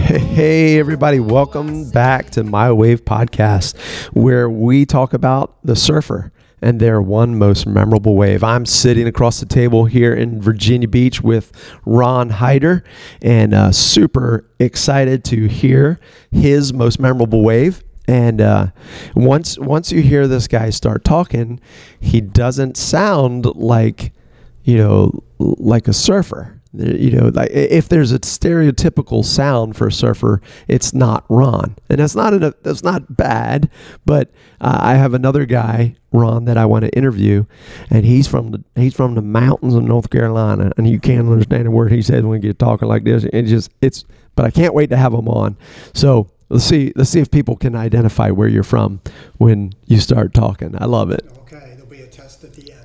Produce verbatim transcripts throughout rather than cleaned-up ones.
Hey, everybody, welcome back to My Wave Podcast, where we talk about the surfer and their one most memorable wave. I'm sitting across the table here in Virginia Beach with Ron Hyder, and uh, super excited to hear his most memorable wave. And uh, once once you hear this guy start talking, he doesn't sound like, you know, like a surfer. You know, like if there's a stereotypical sound for a surfer, it's not Ron, and that's not a, that's not bad. But uh, I have another guy, Ron, that I want to interview, and he's from the he's from the mountains of North Carolina, and you can't understand a word he says when you get talking like this. It just it's, but I can't wait to have him on. So let's see let's see if people can identify where you're from when you start talking. I love it. Okay, there'll be a test at the end.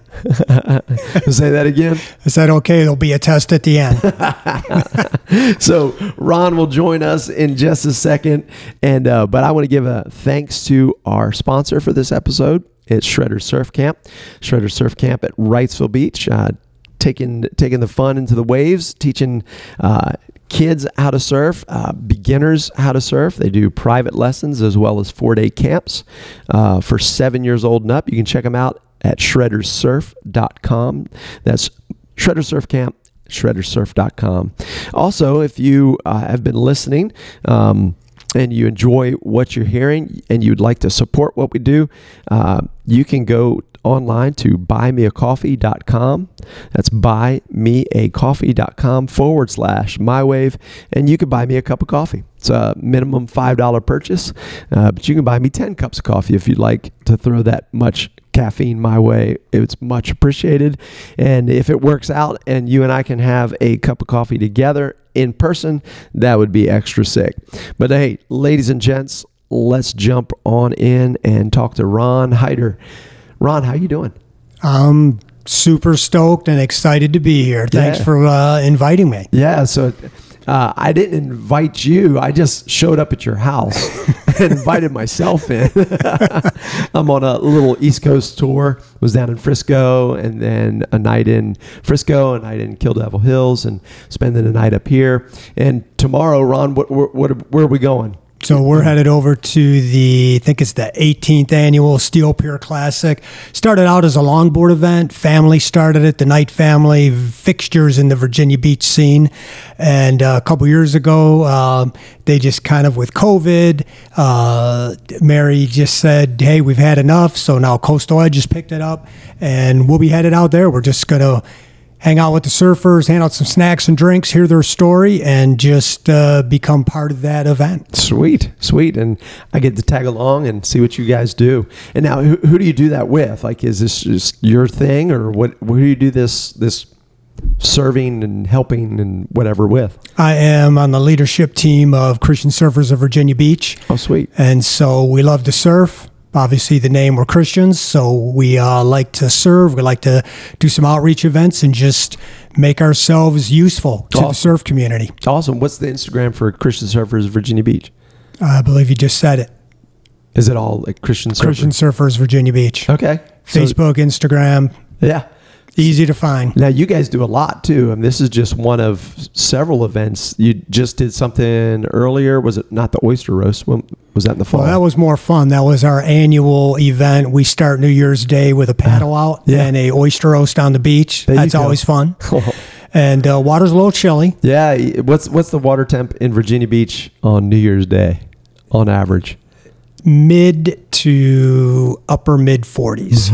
Say that again. I said, okay, there'll be a test at the end. So Ron will join us in just a second. And uh, but I want to give a thanks to our sponsor for this episode. It's Shredder Surf Camp. Shredder Surf Camp at Wrightsville Beach. Uh, taking taking the fun into the waves, teaching uh, kids how to surf, uh, beginners how to surf. They do private lessons as well as four-day camps uh, for seven years old and up. You can check them out at shredder surf dot com. That's Shredder Surf Camp, shredder surf dot com. Also, if you uh, have been listening um, and you enjoy what you're hearing and you'd like to support what we do, uh, you can go online to buy me a coffee dot com. That's buymeacoffee.com forward slash mywave, and you can buy me a cup of coffee. It's a minimum five dollars purchase, uh, but you can buy me ten cups of coffee if you'd like to throw that much caffeine my way. It's much appreciated. And if it works out and you and I can have a cup of coffee together in person, that would be extra sick. But hey, ladies and gents, let's jump on in and talk to Ron Hyder. Ron, how you doing? I'm super stoked and excited to be here. Thanks yeah. for uh, inviting me. Yeah, so uh, I didn't invite you. I just showed up at your house and invited myself in. I'm on a little East Coast tour. Was down in Frisco, and then a night in Frisco, a night in Kill Devil Hills, and spending the night up here. And tomorrow, Ron, what, what, what, where are we going? So we're headed over to the, I think it's the eighteenth annual Steel Pier Classic. Started out as a longboard event. Family started it, the Knight family, fixtures in the Virginia Beach scene. And uh, a couple years ago, uh, they just kind of, with COVID, uh, Mary just said, hey, we've had enough. So now Coastal Edge just picked it up, and we'll be headed out there. We're just going to hang out with the surfers, hand out some snacks and drinks, hear their story, and just uh, become part of that event. Sweet, sweet. And I get to tag along and see what you guys do. And now, who, who do you do that with? Like, is this just your thing, or what? Who do you do this this serving and helping and whatever with? I am on the leadership team of Christian Surfers of Virginia Beach. Oh, sweet. And so we love to surf. Obviously, the name, we're Christians, so we uh, like to serve. We like to do some outreach events and just make ourselves useful to awesome. the surf community. Awesome. What's the Instagram for Christian Surfers Virginia Beach? I believe you just said it. Is it all like Christian Surfers? Christian Surfers Virginia Beach. Okay. Facebook, so, Instagram. Yeah. Easy to find. Now, you guys do a lot, too. I mean, this is just one of several events. You just did something earlier. Was it not the Oyster Roast? When, was that in the fall? Well, that was more fun. That was our annual event. We start New Year's Day with a paddle out yeah. and a oyster roast on the beach. There That's always fun. And uh, water's a little chilly. Yeah. What's what's the water temp in Virginia Beach on New Year's Day on average? Mid to upper mid forties.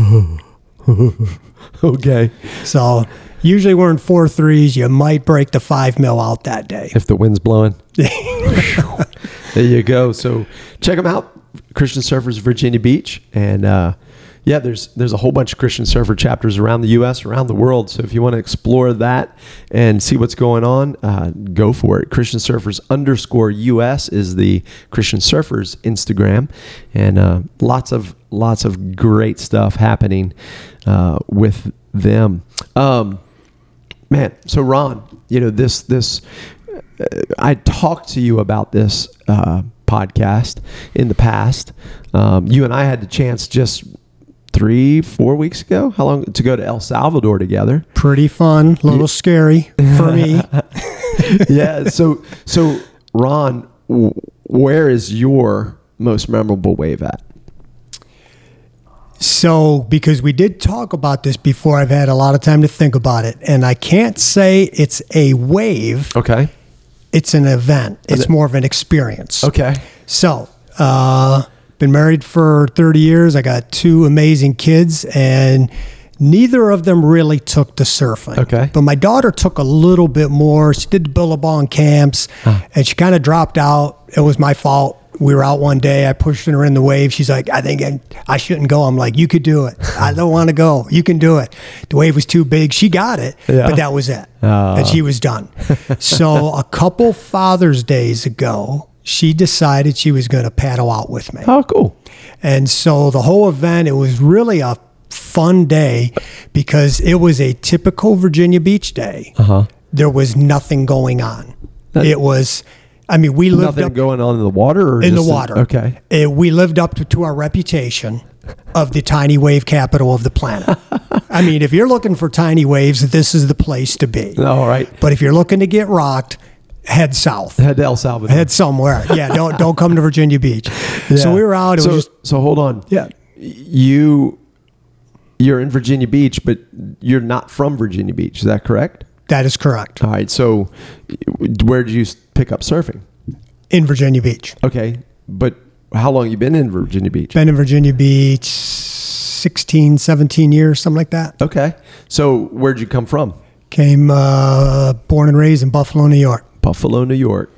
Okay. So usually we're in four threes. You might break the five mil out that day. If the wind's blowing. There you go. So check them out. Christian Surfers Virginia Beach. And uh, yeah, there's there's a whole bunch of Christian Surfer chapters around the U S, around the world. So if you want to explore that and see what's going on, uh, go for it. Christian Surfers underscore U S is the Christian Surfers Instagram. And uh, lots of lots of great stuff happening uh, with them. Um, man, so Ron, you know, this, this, uh, I talked to you about this uh, podcast in the past. Um, you and I had the chance just three, four weeks ago, how long to go to El Salvador together. Pretty fun, a little scary for me. Yeah. So, so Ron, w- where is your most memorable wave at? So, because we did talk about this before, I've had a lot of time to think about it. And I can't say it's a wave. Okay. It's an event. It's more of an experience. Okay. So, uh, been married for thirty years. I got two amazing kids, and neither of them really took to surfing. Okay. But my daughter took a little bit more. She did the Billabong camps, Huh. and she kind of dropped out. It was my fault. We were out one day. I pushed her in the wave. She's like, I think I, I shouldn't go. I'm like, you could do it. I don't want to go. You can do it. The wave was too big. She got it, Yeah. but that was it. Oh. And she was done. So a couple Father's Days ago, she decided she was going to paddle out with me. Oh, cool. And so the whole event, it was really a fun day because it was a typical Virginia Beach day. Uh-huh. There was nothing going on. That- It was, I mean, we lived Nothing up going on in the water? Or in the just water. Okay. It- we lived up to, to our reputation of the tiny wave capital of the planet. I mean, if you're looking for tiny waves, this is the place to be. All right. But if you're looking to get rocked, head south. Head to El Salvador. Head somewhere. Yeah, don't don't come to Virginia Beach. Yeah. So we were out. It so, was just, so hold on. yeah. You, you're in Virginia Beach, but you're not from Virginia Beach. Is that correct? That is correct. All right. So where did you pick up surfing? In Virginia Beach. Okay. But how long you been in Virginia Beach? Been in Virginia Beach sixteen, seventeen years, something like that. Okay. So where'd you come from? Came, uh, born and raised in Buffalo, New York. Buffalo, New York.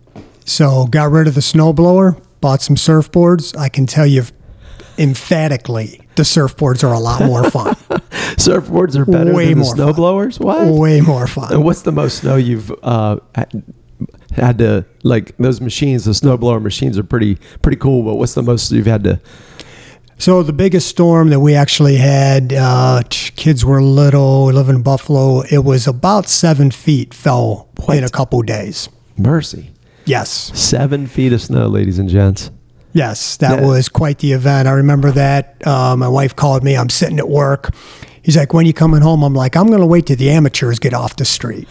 So got rid of the snowblower, bought some surfboards. I can tell you emphatically the surfboards are a lot more fun. Surfboards are better Way than the more snow fun. blowers? What? Way more fun. And what's the most snow you've uh, had- had to, like, those machines, the snowblower machines are pretty pretty cool, but what's the most you've had to? So the biggest storm that we actually had, uh, kids were little, we live in Buffalo. It was about seven feet fell What? in a couple days. Mercy. Yes. Seven feet of snow, ladies and gents. Yes, that Yeah. was quite the event. I remember that. Uh, my wife called me. I'm sitting at work. He's like, when are you coming home? I'm like, I'm going to wait till the amateurs get off the street.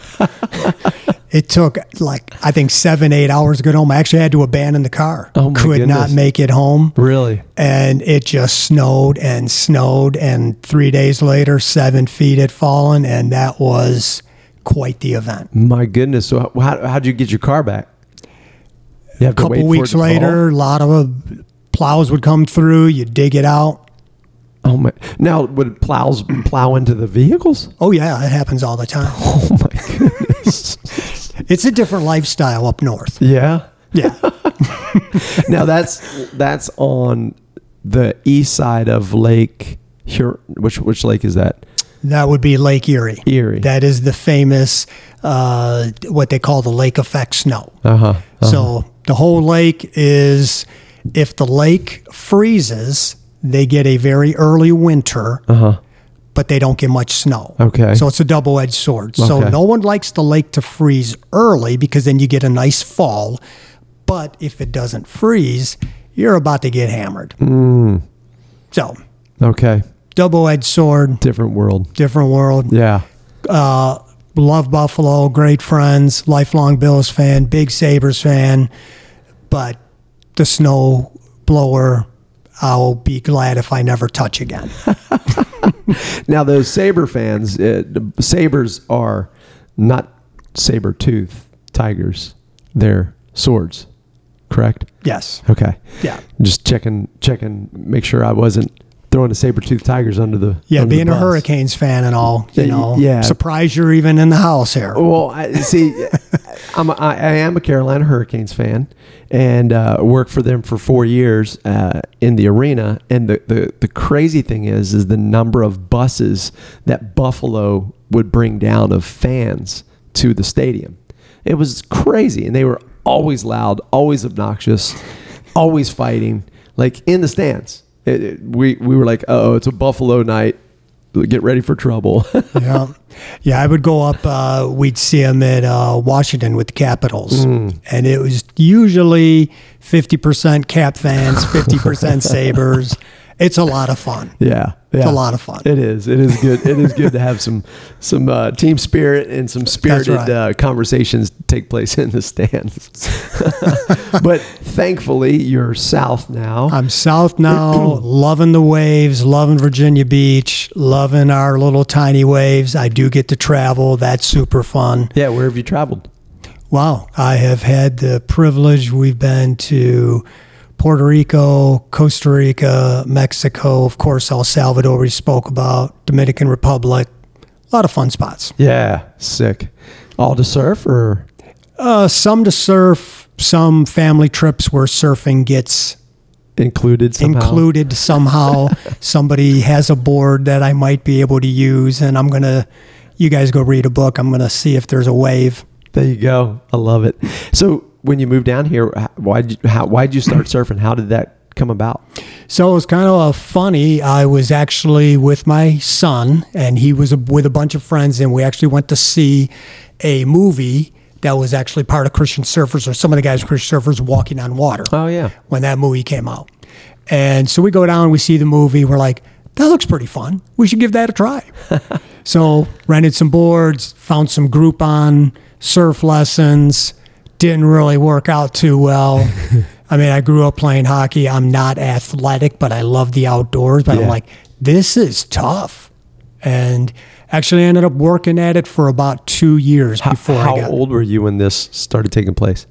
It took like, I think seven, eight hours to get home. I actually had to abandon the car. Oh, my Could goodness. not make it home. Really? And it just snowed and snowed. And three days later, seven feet had fallen. And that was quite the event. My goodness. So how, how'd you get your car back? You have A to wait couple for it weeks to fall? later, a lot of uh, plows would come through. You dig it out. Oh my! Now would plows plow into the vehicles? Oh, yeah, it happens all the time. Oh my goodness! It's a different lifestyle up north. Yeah. Yeah. Now that's that's on the east side of Lake Huron. Which which lake is that? That would be Lake Erie. Erie. That is the famous, uh, what they call the lake effect snow. Uh huh. So the whole lake is, if the lake freezes, they get a very early winter, Uh huh. but they don't get much snow. Okay. So it's a double-edged sword. So Okay. no one likes the lake to freeze early because then you get a nice fall. But if it doesn't freeze, you're about to get hammered. Mm. So Okay. double-edged sword, Different world. different world. Yeah. Uh, love Buffalo, great friends, lifelong Bills fan, big Sabres fan. But the snow blower, I'll be glad if I never touch again. Now those Saber fans, uh, the Sabers are not saber tooth tigers; they're swords. Correct. Yes. Okay. Yeah. Just checking, checking, make sure I wasn't throwing the saber tooth tigers under the Yeah, under the being a bus. Hurricanes fan and all, you Yeah, know, yeah. surprised you're even in the house here. Well, I, see, I'm a, I, I am a Carolina Hurricanes fan, and uh, worked for them for four years uh, in the arena. And the, the the crazy thing is, is the number of buses that Buffalo would bring down of fans to the stadium. It was crazy, and they were always loud, always obnoxious, always fighting, like in the stands. It, it, we we were like, oh, it's a Buffalo night. Get ready for trouble. Yeah. Yeah, I would go up, uh, we'd see them at uh, Washington with the Capitals. Mm. And it was usually fifty percent Cap fans, fifty percent Sabres. It's a lot of fun. Yeah. It's a lot of fun. It is. It is good. It is good to have some some uh, team spirit and some spirited right. uh, conversations take place in the stands. But thankfully, you're south now. I'm south now, loving the waves, loving Virginia Beach, loving our little tiny waves. I do get to travel. That's super fun. Yeah, where have you traveled? Wow. I have had the privilege. We've been to Puerto Rico, Costa Rica, Mexico, of course, El Salvador we spoke about, Dominican Republic. A lot of fun spots. Yeah, sick. All to surf or? Uh, some to surf, some family trips where surfing gets Included somehow? included somehow. Somebody has a board that I might be able to use, and I'm going to, you guys go read a book. I'm going to see if there's a wave. There you go. I love it. So when you moved down here, why did you, how, why'd you start surfing? How did that come about? So it was kind of funny. I was actually with my son, and he was with a bunch of friends, and we actually went to see a movie that was actually part of Christian Surfers, or some of the guys Christian Surfers walking on water. Oh, yeah. When that movie came out. And so we go down, we see the movie, we're like, that looks pretty fun. We should give that a try. So rented some boards, found some Groupon surf lessons. Didn't really work out too well. I mean, I grew up playing hockey. I'm not athletic, but I love the outdoors. But Yeah. I'm like, this is tough. And actually ended up working at it for about two years How, before how I got old were you when this started taking place?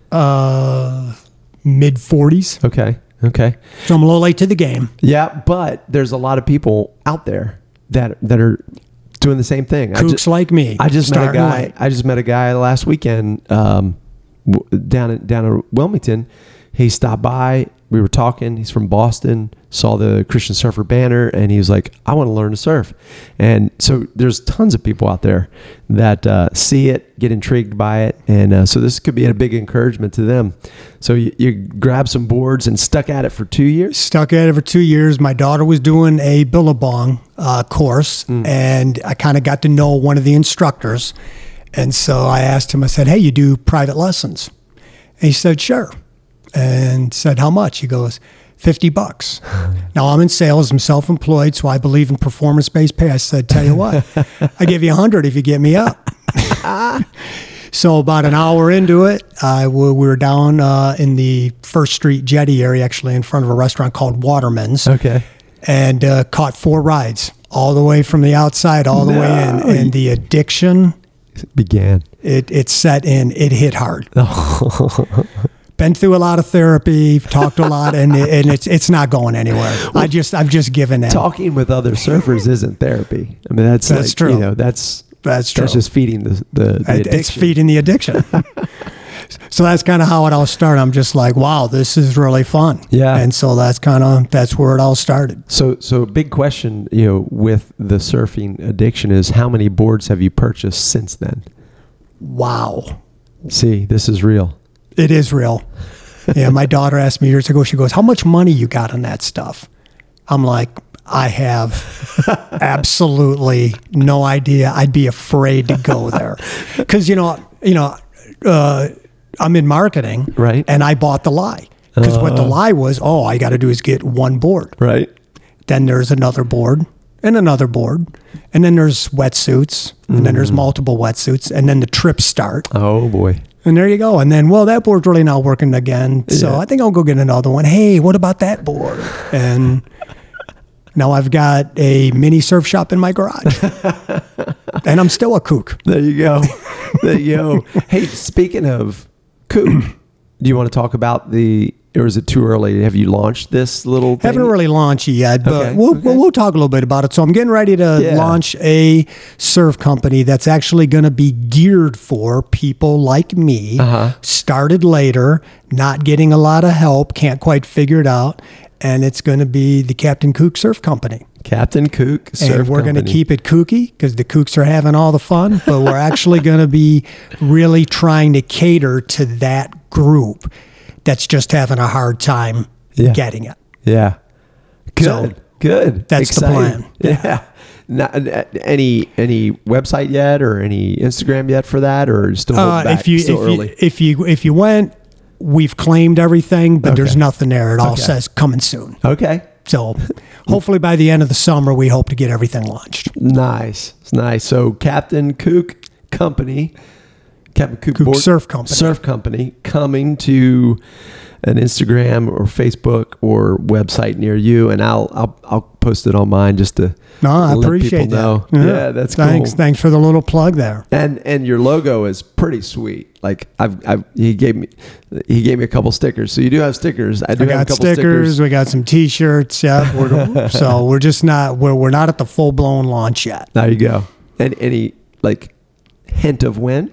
uh, mid forties. Okay. Okay. So I'm a little late to the game. Yeah, but there's a lot of people out there that that are doing the same thing. I Kooks just, like me. I just met a starting guy. late. I just met a guy last weekend um, w- down in down in Wilmington. He stopped by. We were talking. He's from Boston. Saw the Christian Surfer banner, and he was like, "I want to learn to surf." And so there's tons of people out there that uh, see it, get intrigued by it, and uh, so this could be a big encouragement to them. So you, you grab some boards and stuck at it for two years. Stuck at it for two years. My daughter was doing a Billabong uh, course, Mm. and I kind of got to know one of the instructors. And so I asked him, I said, hey, you do private lessons? And he said, sure. And said, how much? He goes, fifty bucks. Now I'm in sales, I'm self-employed, so I believe in performance-based pay. I said, tell you what, I give you a hundred if you get me up. So about an hour into it, I w- we were down uh, in the First Street Jetty area, actually in front of a restaurant called Waterman's, Okay. and uh, caught four rides all the way from the outside all the No. way in. And the addiction, Began. it, it set in, it hit hard. Been through a lot of therapy, talked a lot, and, it, and it's it's not going anywhere. I just I've just given in. Talking with other surfers isn't therapy. I mean, that's That's like, true. You know, that's That's true. that's just feeding the the, the It- addiction. it's feeding the addiction. So that's kind of how it all started. I'm just like, wow, this is really fun. Yeah. And so that's kind of that's where it all started. So, so a big question, you know, with the surfing addiction is how many boards have you purchased since then? Wow. See, this is real. It is real. Yeah, my daughter asked me years ago, she goes, how much money you got on that stuff? I'm like, I have absolutely no idea. I'd be afraid to go there. Because, you know, you know, uh, I'm in marketing. Right. And I bought the lie. Because what the lie was, oh, all I got to do is get one board. Right. Then there's another board and another board. And then there's wetsuits. And then there's multiple wetsuits. And then the trips start. Oh boy. And there you go. And then, well, that board's really not working again. So Yeah. I think I'll go get another one. Hey, what about that board? And now I've got a mini surf shop in my garage. And I'm still a kook. There you go. There you go. Hey, speaking of kook, do you want to talk about the, or is it too early? Have you launched this little thing? Haven't really launched it yet, but Okay, we'll, okay. we'll we'll talk a little bit about it. So I'm getting ready to Yeah. launch a surf company that's actually going to be geared for people like me, Uh-huh. started later, not getting a lot of help, can't quite figure it out, and it's going to be the Captain Kook Surf Company. Captain Kook Surf And we're going to Company. keep it kooky because the kooks are having all the fun, but we're actually going to be really trying to cater to that group that's just having a hard time Yeah. getting it. Yeah. Good. So, Good. that's the Exciting. plan. Yeah. Not, uh, any any website yet or any Instagram yet for that, or still holding Uh, back? if you still if early? you if you if you went, we've claimed everything, but there's Okay. nothing there. It all Okay. says coming soon. Okay. So hopefully by the end of the summer, we hope to get everything launched. Nice. Nice. So Captain Kook Company, Captain Kook, Kook Board, Surf Company. Surf Company coming to an Instagram or Facebook or website near you, and I'll I'll, I'll post it on mine just to No, I let appreciate people know. that. Yeah, that's Thanks. cool. Thanks for the little plug there. And and your logo is pretty sweet. Like I've, I've he gave me he gave me a couple stickers. So you do have stickers. I do I have a got couple stickers, stickers. We got some T-shirts. Yeah, we're, so we're just not we're we're not at the full blown launch yet. There you go. And any like hint of when?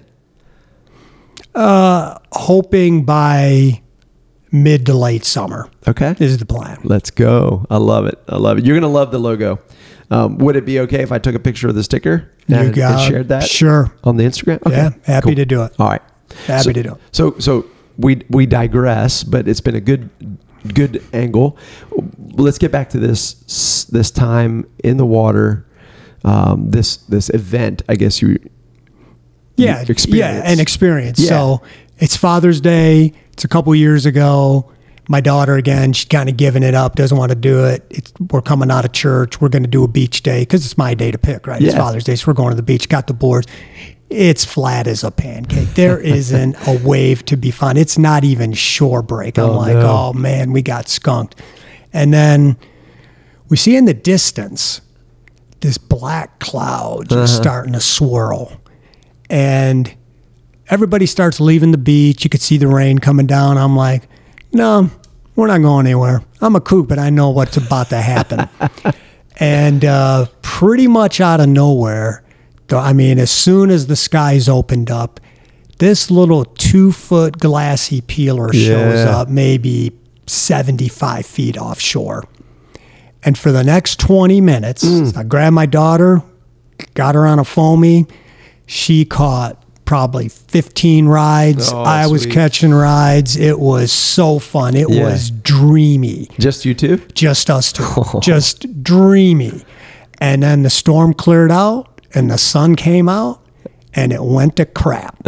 Uh, hoping by mid to late summer Okay. is the plan. Let's go. I love it. I love it. You're going to love the logo. Um, would it be okay if I took a picture of the sticker and, You got and shared that Sure. on the Instagram? Okay. Yeah, happy Cool. to do it. All right. Happy so, to do it. So, so we we digress, but it's been a good good angle. Let's get back to this this time in the water. Um, this this event, I guess you. Yeah, experience. yeah, an experience. Yeah. So it's Father's Day. It's a couple years ago. My daughter, again, she's kind of giving it up, doesn't want to do it. It's, we're coming out of church. We're going to do a beach day because it's my day to pick, right? It's Yeah. Father's Day, so we're going to the beach, got the boards. It's flat as a pancake. There isn't a wave to be found. It's not even shore break. I'm Oh, like, no. oh, man, we got skunked. And then we see in the distance this black cloud just Uh-huh. starting to swirl. And everybody starts leaving the beach. You could see the rain coming down. I'm like, no, we're not going anywhere. I'm a kook, but I know what's about to happen. And uh, pretty much out of nowhere, th- I mean, as soon as the skies opened up, this little two-foot glassy peeler shows Yeah. up maybe seventy-five feet offshore. And for the next twenty minutes, Mm. I grabbed my daughter, got her on a foamy. She caught probably fifteen rides. Oh, I was sweet. catching rides. It was so fun. It Yeah. was dreamy. Just you two? Just us two. Just dreamy. And then the storm cleared out and the sun came out and it went to crap.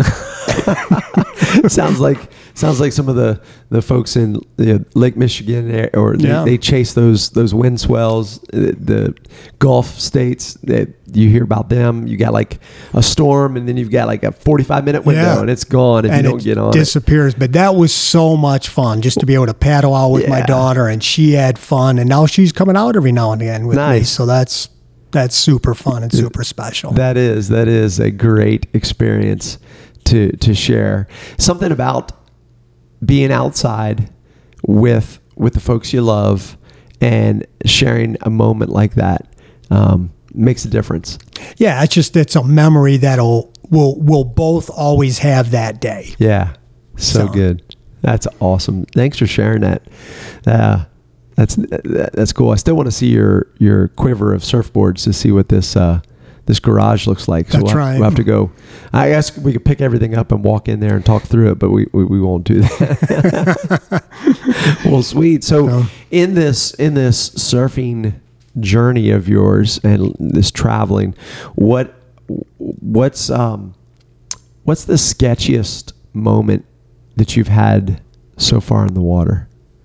sounds like sounds like some of the, the folks in you know, Lake Michigan area, or they, Yeah. they chase those those wind swells. uh, The Gulf states that you hear about them. You got like a storm, and then you've got like a forty-five minute window, Yeah. and it's gone if and you don't it get on it. disappears. But that was so much fun just to be able to paddle out with my Yeah. daughter, and she had fun. And now she's coming out every now and again with me. Nice. So that's that's super fun and super special. That is that is a great experience to to share. Something about being outside with with the folks you love and sharing a moment like that um, makes a difference. Yeah, it's just it's a memory that'll we'll we'll both always have that day. Yeah, so, So- good. That's awesome. Thanks for sharing that. Uh, that's that, that's cool. I still want to see your your quiver of surfboards to see what this uh, this garage looks like. So That's we'll, right. we'll have to go. I guess we could pick everything up and walk in there and talk through it, but we we, we won't do that. Well, sweet. So No. in this in this surfing journey of yours and this traveling, what what's um what's the sketchiest moment that you've had so far in the water?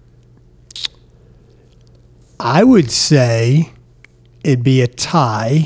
I would say it'd be a tie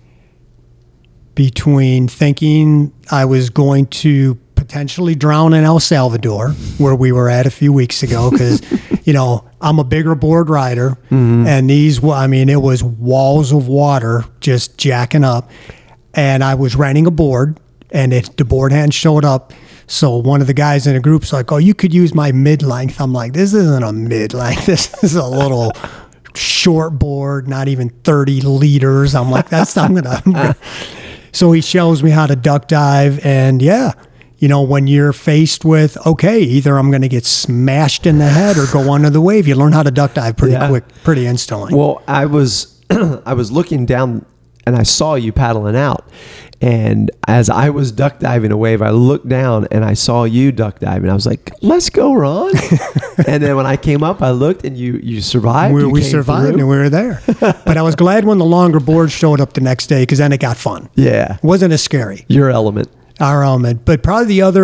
between thinking I was going to potentially drown in El Salvador, where we were at a few weeks ago, because, you know, I'm a bigger board rider, Mm-hmm. and these, wa- I mean, it was walls of water just jacking up, and I was renting a board, and it, the board hadn't showed up. So one of the guys in the group's like, "Oh, you could use my mid-length." I'm like, "This isn't a mid-length. This is a little short board, not even thirty liters." I'm like, "That's I'm gonna." I'm gonna. So he shows me how to duck dive, and yeah, you know, when you're faced with, okay, either I'm going to get smashed in the head or go under the wave, you learn how to duck dive pretty Yeah. quick, pretty instantly. Well, I was I was looking down and I saw you paddling out. And as I was duck diving a wave, I looked down and I saw you duck diving. I was like, "Let's go, Ron!" And then when I came up, I looked and you you survived. we, You we came survived through. and we were there. But I was glad when the longer board showed up the next day, because then it got fun. Yeah, It wasn't as scary. your element. Our element. But probably the other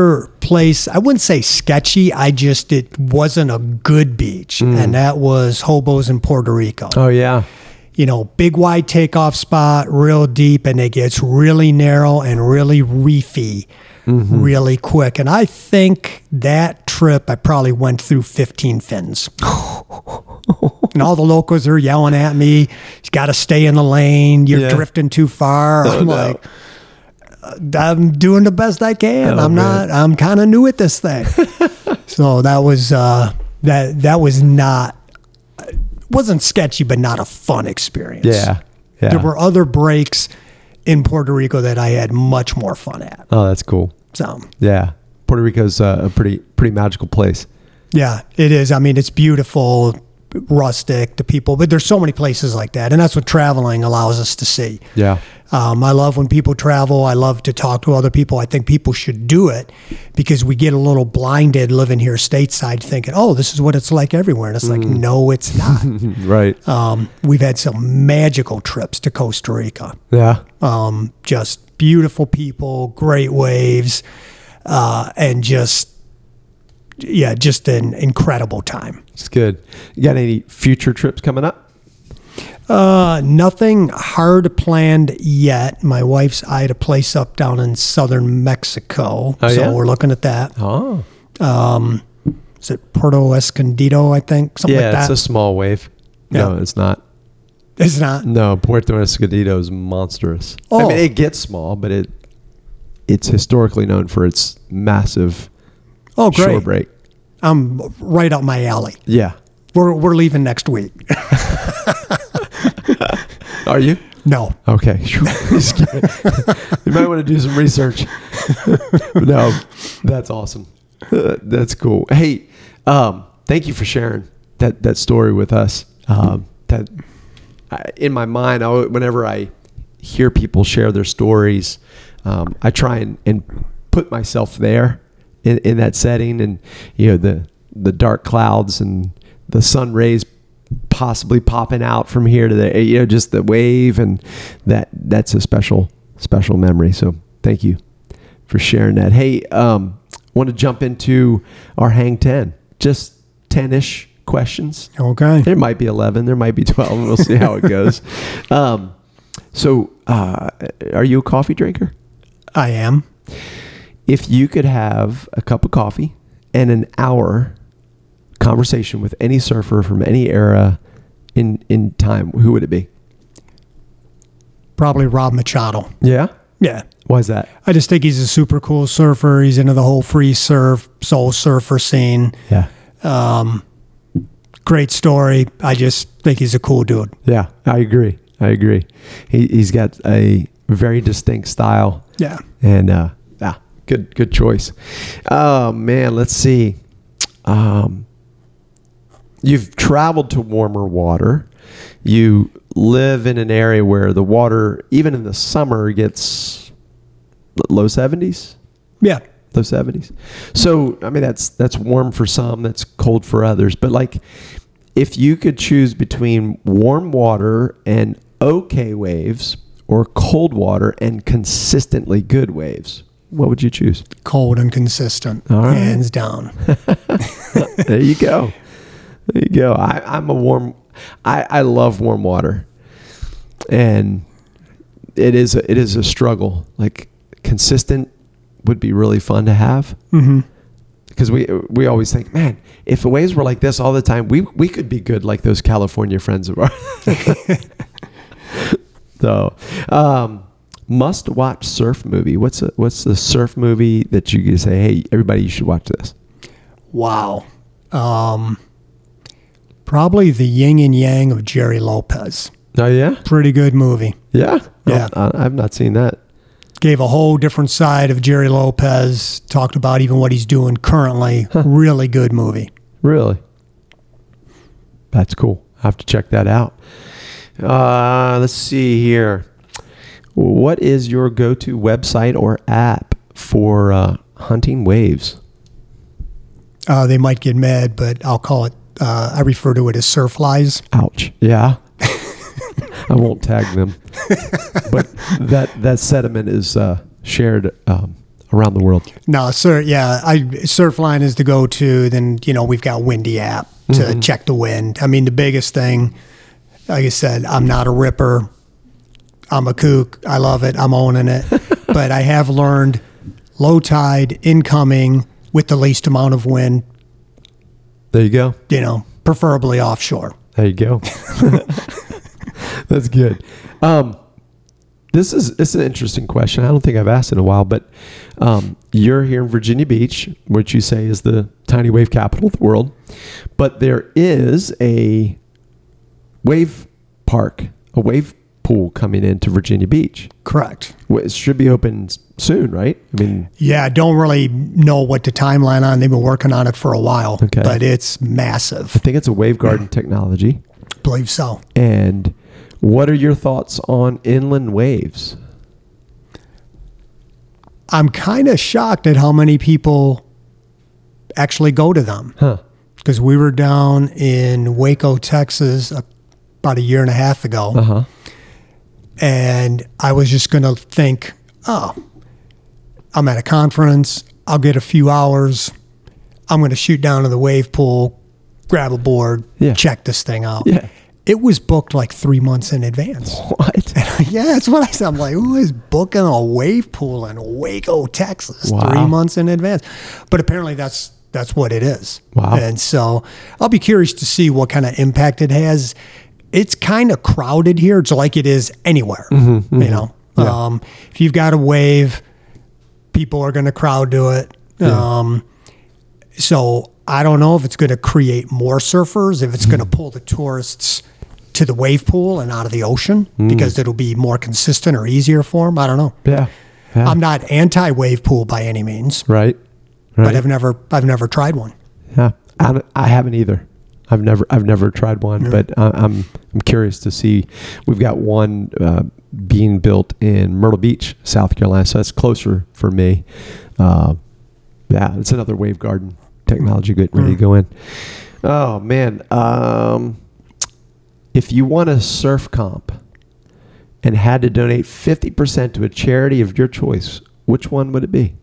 place, I woun't say sketchy. I just, it wasn't a good beach. Mm. And that was Hobos in Puerto Rico. Oh, yeah. You know, big wide takeoff spot, real deep, and it gets really narrow and really reefy mm-hmm. really quick. And I think that trip, I probably went through fifteen fins. And all the locals are yelling at me, you got to stay in the lane. You're yeah. drifting too far. Oh, I'm no. like, I'm doing the best I can. Oh, I'm man. not, I'm kind of new at this thing. So that was, uh, that, that was not, wasn't sketchy, but not a fun experience. Yeah. yeah. There were other breaks in Puerto Rico that I had much more fun at. Oh, that's cool. So, yeah. Puerto Rico's uh, a pretty, pretty magical place. Yeah, it is. I mean, it's beautiful, rustic, the people, but there's so many places like that. And that's what traveling allows us to see. Yeah. Um, I love when people travel. I love to talk to other people. I think people should do it because we get a little blinded living here stateside thinking, oh, this is what it's like everywhere. And it's like, Mm. no, it's not. Right. Um, we've had some magical trips to Costa Rica. Yeah. Um, just beautiful people, great waves, uh, and just, yeah, just an incredible time. It's good. You got any future trips coming up? Uh, nothing hard planned yet. My wife's eyed a place up down in southern Mexico, Oh, so yeah? we're looking at that. Oh. Um, is it Puerto Escondido, I think? Something Yeah, like that. it's a small wave. No, Yeah. it's not. It's not. No, Puerto Escondido is monstrous. I Oh. mean, it gets small, but it it's historically known for its massive Oh, great. shore break. I'm right up my alley. Yeah. We're, we're leaving next week. Are you? No. Okay. Just kidding. You might want to do some research. No, that's awesome. Uh, that's cool. Hey, um, thank you for sharing that, that story with us. Um, that I, in my mind, I, whenever I hear people share their stories, um, I try and, and put myself there in, in that setting, and you know the the dark clouds and the sun rays possibly popping out from here to there, you know, just the wave, and that that's a special special memory. So thank you for sharing that. Hey, um, want to jump into our Hang ten, just ten-ish questions. Okay. There might be eleven, there might be twelve. We'll see how it goes. Um, so, uh, are you a coffee drinker? I am. If you could have a cup of coffee and an hour conversation with any surfer from any era in in time, who would it be? Probably Rob Machado. Yeah? Yeah. Why is that? I just think he's a super cool surfer. He's into the whole free surf, soul surfer scene. Yeah. Um, great story. I just think he's a cool dude. Yeah, I agree. I agree. He, he's got a very distinct style. Yeah. And, uh, yeah, good, good choice. Oh, man, let's see. Um, you've traveled to warmer water. You live in an area where the water, even in the summer, gets low seventies. Yeah. Low seventies. So, I mean, that's that's warm for some, that's cold for others. But, like, if you could choose between warm water and okay waves or cold water and consistently good waves, what would you choose? Cold and consistent. All right. Hands down. There you go. There you go. I, I'm a warm, I, I love warm water. And it is a, it is a struggle. Like, consistent would be really fun to have. Mm-hmm. Because we we always think, man, if the waves were like this all the time, we we could be good like those California friends of ours. So, um, must watch surf movie. What's a, what's the surf movie that you could say, hey, everybody, you should watch this? Wow. Um, probably The Yin and Yang of Jerry Lopez. Oh yeah, Pretty good movie. yeah, Yeah. Oh, I, I've not seen that. Gave a whole different side of Jerry Lopez. Talked about even what he's doing currently. Huh. Really good movie. Really? That's cool. I have to check that out. Uh, let's see here. What is your go-to website or app for uh, hunting waves? Uh, they might get mad, but I'll call it, uh, I refer to it as Surflies. Ouch. Yeah. I won't tag them. But that, that sentiment is uh, shared um, around the world? No, sir. Yeah, I Surfline is the go-to. Then you know we've got Windy app to Mm-hmm. check the wind. I mean, the biggest thing, like I said, I'm not a ripper. I'm a kook. I love it. I'm owning it. But I have learned low tide, incoming, with the least amount of wind. There you go. You know, preferably offshore. There you go. That's good. Um, this is this is an interesting question. I don't think I've asked in a while, but um, you're here in Virginia Beach, which you say is the tiny wave capital of the world. But there is a wave park, a wave pool coming into Virginia Beach. Correct. Well, it should be open soon, right? I mean, Yeah, I don't really know what the timeline on. They've been working on it for a while, Okay. but it's massive. I think it's a wave garden technology. believe so. And what are your thoughts on inland waves? I'm kind of shocked at how many people actually go to them. Huh. Because we were down in Waco, Texas, uh, about a year and a half ago. Uh-huh. And I was just going to think, oh, I'm at a conference. I'll get a few hours. I'm going to shoot down to the wave pool, grab a board, Yeah. check this thing out. Yeah. It was booked like three months in advance. What? Yeah, that's what I said. I'm like, who is booking a wave pool in Waco, Texas, Wow. three months in advance? But apparently that's that's what it is. Wow. And so I'll be curious to see what kind of impact it has. It's kind of crowded here. It's like it is anywhere. Mm-hmm, You know, Yeah. um, if you've got a wave, people are going to crowd to it. Yeah. Um, so I don't know if it's going to create more surfers, if it's going to pull the tourists to the wave pool and out of the ocean because it'll be more consistent or easier for them. I don't know. Yeah. Yeah. I'm not anti-wave pool by any means, right. Right. but I've never I've never tried one. Yeah, I, don't- I haven't either. I've never I've never tried one, but I, I'm I'm curious to see. We've got one uh, being built in Myrtle Beach, South Carolina, so that's closer for me. Uh, yeah, it's another wave garden technology getting ready to go in. Oh man, um, if you won a surf comp and had to donate fifty percent to a charity of your choice, which one would it be?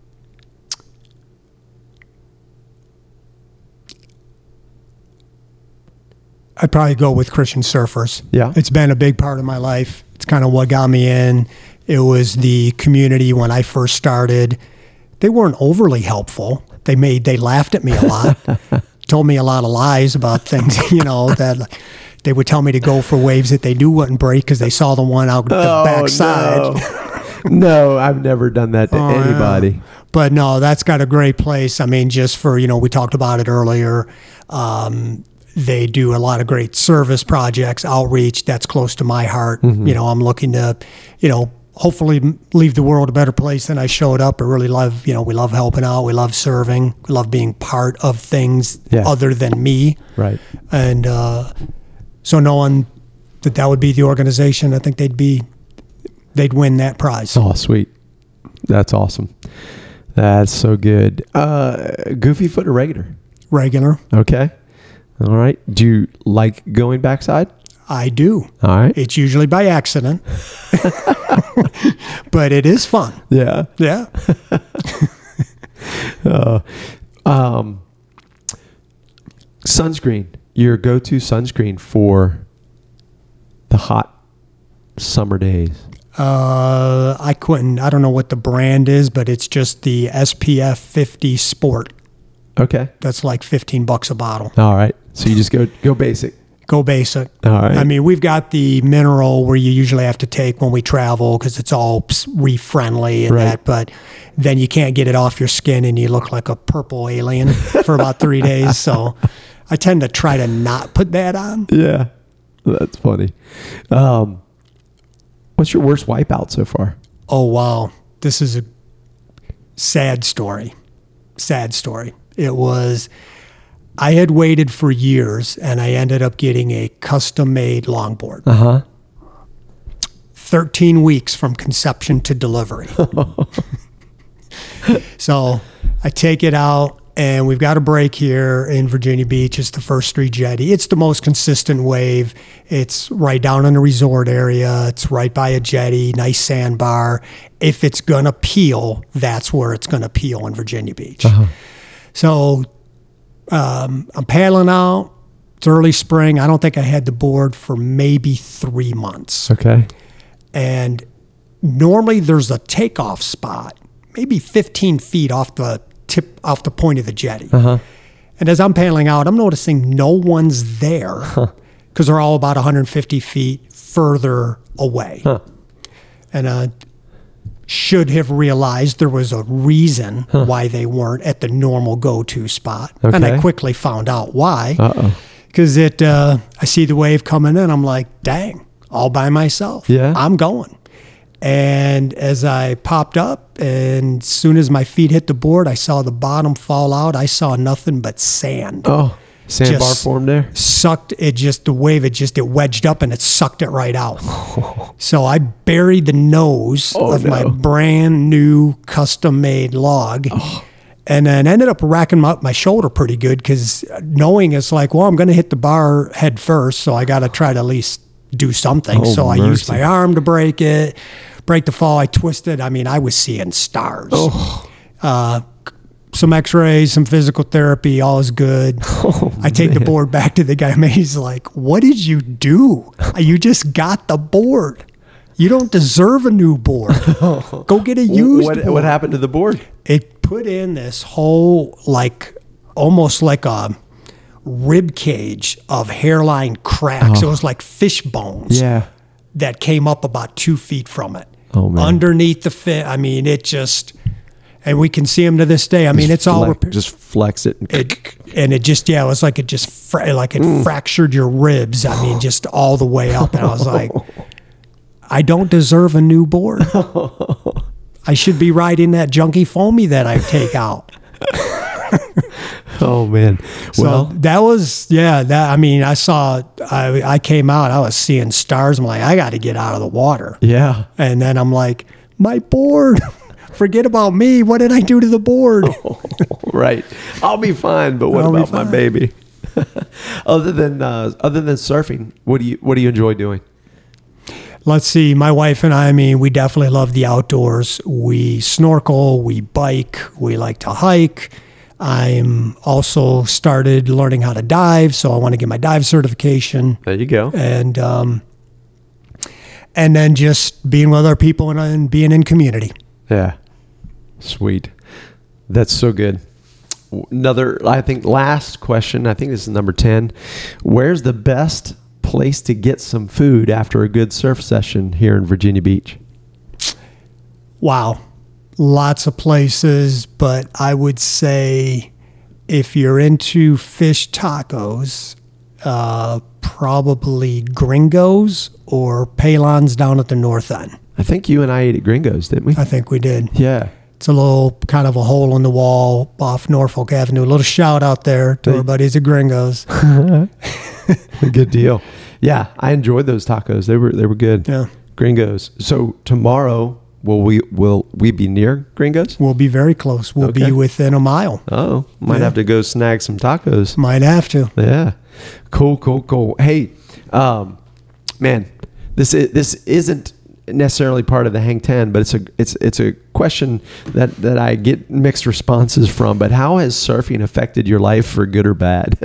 I'd probably go with Christian Surfers. Yeah. It's been a big part of my life. It's kind of what got me in. It was the community when I first started. They weren't overly helpful. They made they laughed at me a lot, told me a lot of lies about things, you know, that like, they would tell me to go for waves that they knew wouldn't break because they saw the one out the backside. No. No, I've never done that to Oh, yeah. anybody. But no, that's got a great place. I mean, just for, you know, we talked about it earlier. Um, they do a lot of great service projects, outreach. That's close to my heart. Mm-hmm. You know, I'm looking to, you know, hopefully m- leave the world a better place than I showed up. I really love, you know, we love helping out. We love serving. We love being part of things Yeah. other than me. Right. And uh, so knowing that that would be the organization, I think they'd be, they'd win that prize. Oh, sweet. That's awesome. That's so good. Uh, goofy foot or regular? Regular. Okay. All right. Do you like going backside? I do. All right. It's usually by accident, but it is fun. Yeah. Yeah. Uh, um, sunscreen. Your go-to sunscreen for the hot summer days. Uh, I couldn't, I don't know what the brand is, but it's just the S P F fifty Sport. Okay. That's like fifteen bucks a bottle. All right. So you just go go basic. Go basic. All right. I mean, we've got the mineral where you usually have to take when we travel because it's all reef friendly and Right. that, but then you can't get it off your skin and you look like a purple alien for about three days. So I tend to try to not put that on. Yeah. That's funny. Um, what's your worst wipeout so far? Oh, wow. This is a sad story. Sad story. It was, I had waited for years and I ended up getting a custom made longboard. Uh-huh. thirteen weeks from conception to delivery. So I take it out and we've got a break here in Virginia Beach. It's the First Street Jetty. It's the most consistent wave. It's right down in the resort area. It's right by a jetty, nice sandbar. If it's going to peel, that's where it's going to peel in Virginia Beach. Uh-huh. So um, I'm paddling out. It's early spring. I don't think I had the board for maybe three months. Okay. And normally there's a takeoff spot, maybe fifteen feet off the tip, off the point of the jetty. Uh-huh. And as I'm paddling out, I'm noticing no one's there because huh. they're all about one hundred fifty feet further away. Huh. And I should have realized there was a reason huh. why they weren't at the normal go-to spot. Okay. And I quickly found out why. Uh-oh. Because it, uh, I see the wave coming in. I'm like, dang, all by myself. Yeah. I'm going. And as I popped up, and as soon as my feet hit the board, I saw the bottom fall out. I saw nothing but sand. Oh, sandbar formed there? Sucked it just, the wave, it just, it wedged up and it sucked it right out. So I buried the nose oh, of no. my brand new custom made log. Oh. And then ended up racking up my shoulder pretty good because knowing it's like, well, I'm going to hit the bar head first, so I got to try to at least do something. Oh, so mercy. I used my arm to break it, break the fall. I twisted. I mean, I was seeing stars. Oh. Uh, some x-rays, some physical therapy, all is good. Oh, I take man. the board back to the guy. He's like, what did you do? You just got the board. You don't deserve a new board. Go get a used what, board. What happened to the board? It put in this whole, like, almost like a rib cage of hairline cracks. Oh. It was like fish bones yeah. that came up about two feet from it. Oh, man. Underneath the fin. I mean, it just, and we can see them to this day. I mean, just it's all repaired. Just flex it. And, it. and it just, yeah, it was like it just, fra- like it mm. fractured your ribs. I mean, just all the way up. And I was like, I don't deserve a new board. I should be riding that junky foamy that I take out. Oh man! Well, so that was yeah. That I mean, I saw. I I came out. I was seeing stars. I'm like, I got to get out of the water. Yeah. And then I'm like, my board. Forget about me. What did I do to the board? Oh, right. I'll be fine. But what I'll about my baby? other than uh, other than surfing, what do you what do you enjoy doing? Let's see, my wife and I, I mean, we definitely love the outdoors. We snorkel, we bike, we like to hike. I'm also started learning how to dive, so I want to get my dive certification. There you go. And um, and then just being with other people and, and being in community. Yeah, sweet. That's so good. Another, I think, last question. I think this is number ten. Where's the best place to get some food after a good surf session here in Virginia Beach? Wow. Lots of places, but I would say if you're into fish tacos, uh, probably Gringos or Palon's down at the north end. I think you and I ate at Gringos, didn't we? I think we did. Yeah. It's a little kind of a hole in the wall off Norfolk Avenue. A little shout out there to our buddies at Gringos. Good deal. Yeah, I enjoyed those tacos. They were they were good. Yeah. Gringos. So tomorrow, will we will we be near Gringos? We'll be very close. We'll okay. be within a mile. Oh, might yeah. have to go snag some tacos. Might have to. Yeah. Cool, cool, cool. Hey, um, man, this is, this isn't necessarily part of the Hang ten, but it's a it's it's a question that that I get mixed responses from. But how has surfing affected your life for good or bad?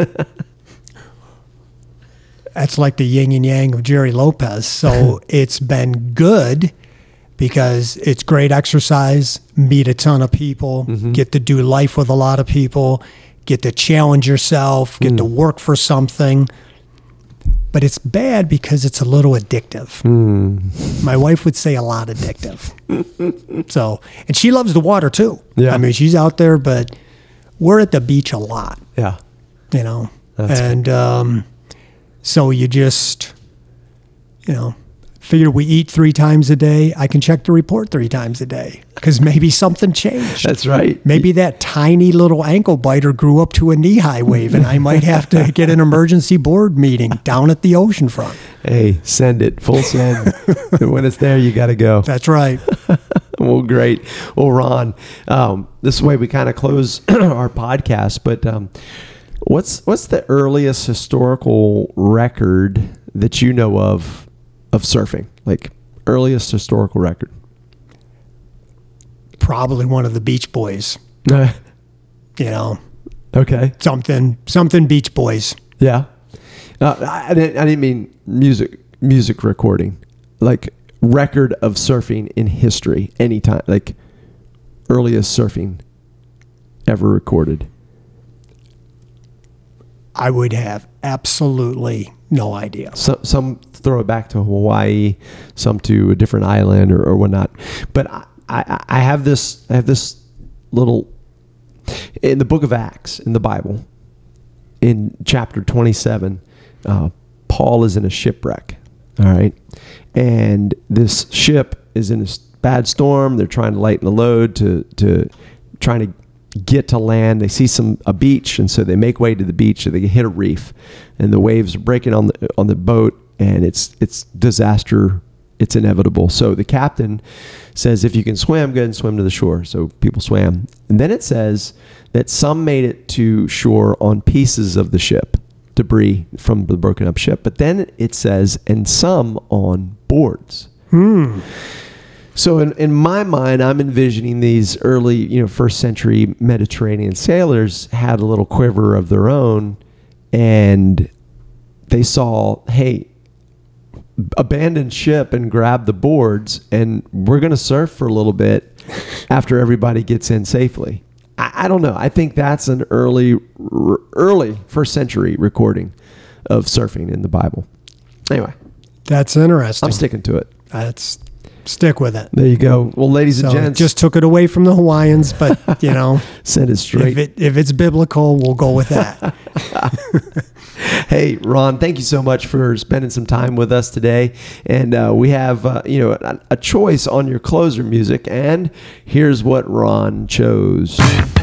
That's like the yin and yang of Jerry Lopez. So it's been good because it's great exercise, meet a ton of people, mm-hmm. get to do life with a lot of people, get to challenge yourself, get mm. to work for something. But it's bad because it's a little addictive. Mm. My wife would say a lot addictive. So, and she loves the water too. Yeah. I mean, she's out there, but we're at the beach a lot. Yeah. You know, That's and um, so you just, you know, figure we eat three times a day. I can check the report three times a day because maybe something changed. That's right. Maybe that tiny little ankle biter grew up to a knee-high wave, and I might have to get an emergency board meeting down at the oceanfront. Hey, send it. Full send. When it's there, you got to go. That's right. Well, great. Well, Ron, um, this way we kind of close our podcast, but um, what's what's the earliest historical record that you know of of surfing? Like earliest historical record? Probably one of the Beach Boys. Uh, You know, okay. something something Beach Boys. Yeah. Uh, I, I didn't. I didn't mean music. Music recording, like record of surfing in history. Anytime, like earliest surfing ever recorded. I would have absolutely no idea. Some some throw it back to Hawaii, some to a different island or, or whatnot. But I, I I have this I have this little in the book of Acts in the Bible, in chapter twenty-seven, uh, Paul is in a shipwreck. All right, and this ship is in a bad storm. They're trying to lighten the load to to trying to get to land. They see some a beach, and so they make way to the beach. So they hit a reef, and the waves are breaking on the on the boat, and it's it's disaster. It's inevitable. So the captain says, if you can swim, go ahead and swim to the shore. So people swam. And then it says that some made it to shore on pieces of the ship, debris from the broken up ship. But then it says, and some on boards. Hmm. So in, in my mind, I'm envisioning these early, you know, first century Mediterranean sailors had a little quiver of their own, and they saw, hey, abandon ship and grab the boards, and we're going to surf for a little bit after everybody gets in safely. I, I don't know. I think that's an early, r- early first century recording of surfing in the Bible. Anyway, That's interesting. I'm sticking to it. That's stick with it. There you go. Well, ladies So and gents, just took it away from the Hawaiians, but you know, send it straight. if it if it's biblical, we'll go with that. Hey, Ron, thank you so much for spending some time with us today. And uh, we have, uh, you know, a, a choice on your closer music. And here's what Ron chose.